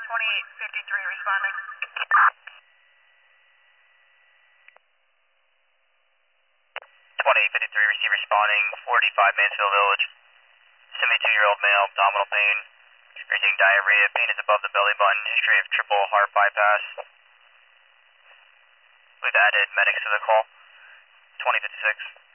2853 responding. 2853 receive responding, 45 Mansfield Village. 72-year-old male, abdominal pain, experiencing diarrhea, pain is above the belly button, history of triple heart bypass. We've added medics to the call. 2056.